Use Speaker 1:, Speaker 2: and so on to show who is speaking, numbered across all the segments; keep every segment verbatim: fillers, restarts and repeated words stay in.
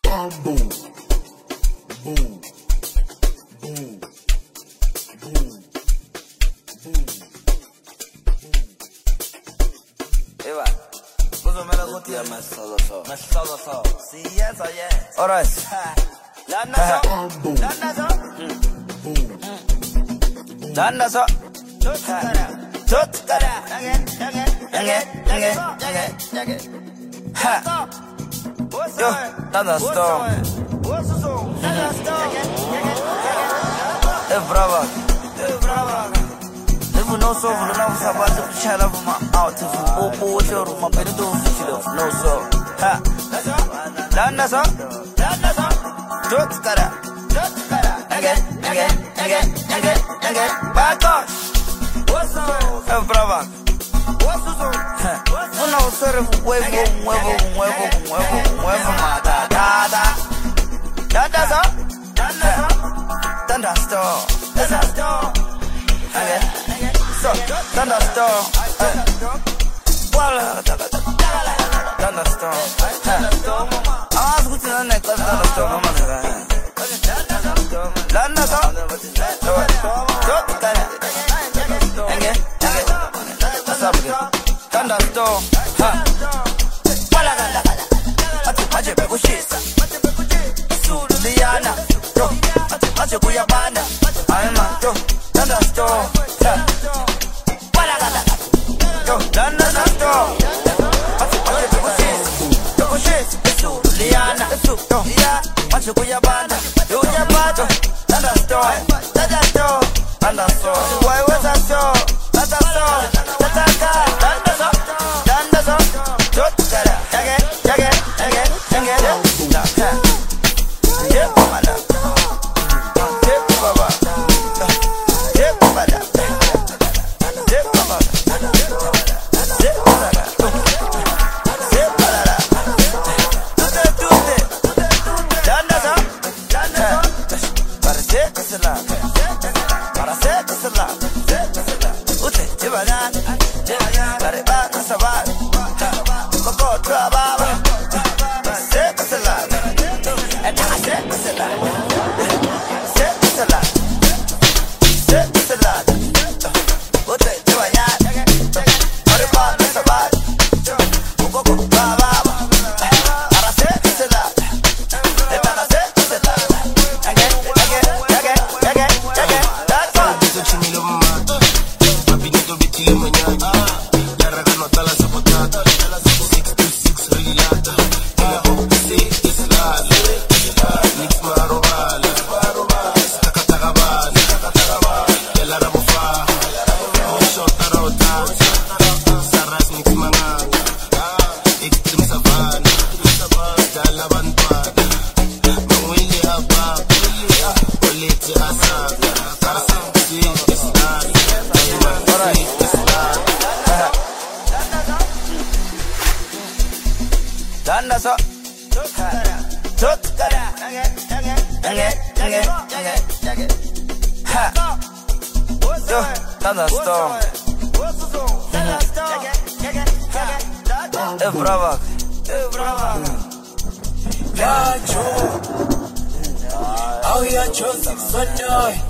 Speaker 1: Boom, boom, boom, boom, boom, boom.
Speaker 2: Eva, cosa me la contiene? Ma solo so, ma solo so. Sì, yes, oh yes. Alright. Landa so, landa so,
Speaker 1: Boom.
Speaker 2: landa so. Tut kara, again, again, again, again, again, again. Ha. Yo, thunderstorm. É brava, é brava. If no so, no so, about to shut up my out. If you go, go, show my penny to fifty. No so. Ha. Landa so, landa so. Tut kara, tut kara. Again, again, again, again, again. Back on. É brava. Una usere huevo, huevo, huevo, huevo, huevo, mata, dada. Dada so, thunderstorm, thunderstorm. Okay, so thunderstorm. Wala, thunderstorm. I'm asking to the next thunderstorm. I'm gonna land us up. Thunderstorm, ha. Wala gala gala. Ati aje bekushisa. Sulu liana. Yo, ati aje kuyabana. Aima, yo, thunderstorm, ha. Wala gala gala. Yo, thunderstorm. Ati aje bekushisa. Bekushisa. Sulu liana. Yo, ya, aje kuyabana. Yo, yabana. Thunderstorm, thunderstorm, thunderstorm. Why was I so? Thunderstorm, thunderstorm. Danda so, tut kara, ha, yo, thunderstorm. É brava, é brava.
Speaker 3: Ya Joe, how ya Joe Sunday?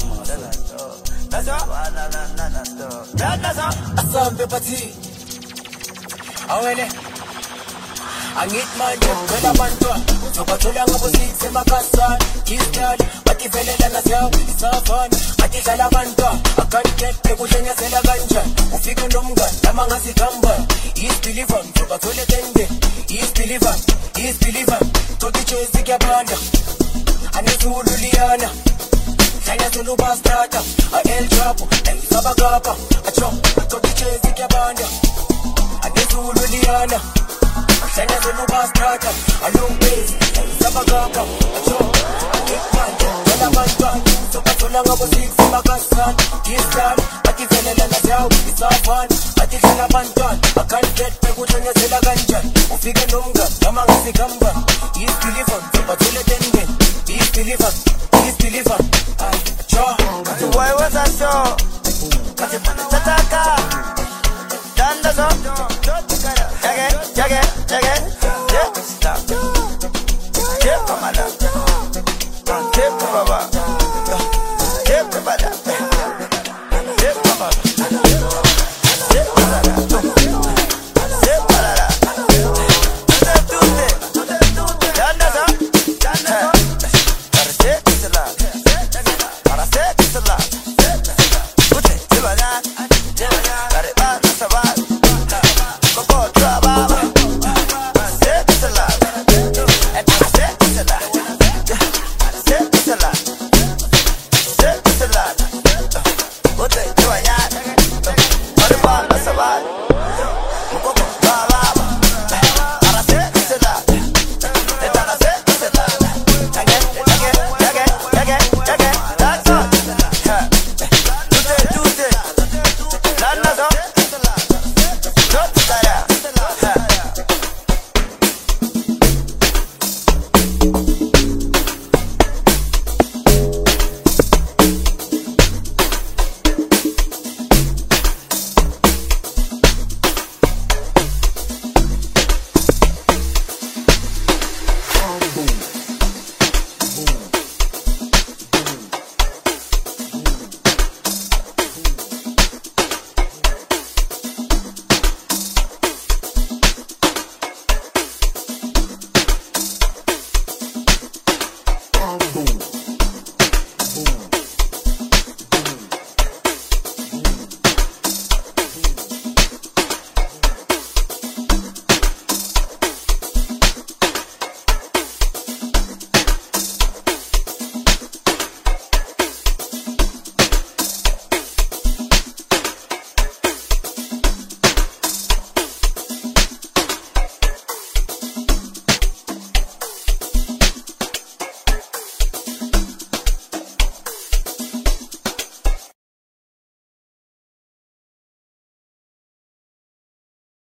Speaker 3: Asambe pati, awele. Angit manje kwela bantwa zokathola ngabosisi emakasana kisdali bativelela nasyawo isafana atidlala abantwa akanike ekuhlenyasela kanjani ufike nomngani lama ngasikamba is believer zokathole tende is believer is believer toti chezi kyabanda anizulu liana hlanya zulu bastata a el chapo sabagapa acho toti chezi kyabanda anizulu liana Sanya zulu bastata, along base, sabagapa, acho, ekmanje, wala bantwa, sokathola ngabosisi emakasana, kisdali, bativelela nasyawo isafana, atidlala abantwana, akanike ekuhlenyasela kanjani, ufike nomngani lama ngasikamba, is believer, zokathole tendeni, is believer, is believer, acho.
Speaker 2: Why was I so? Tataka, danda so,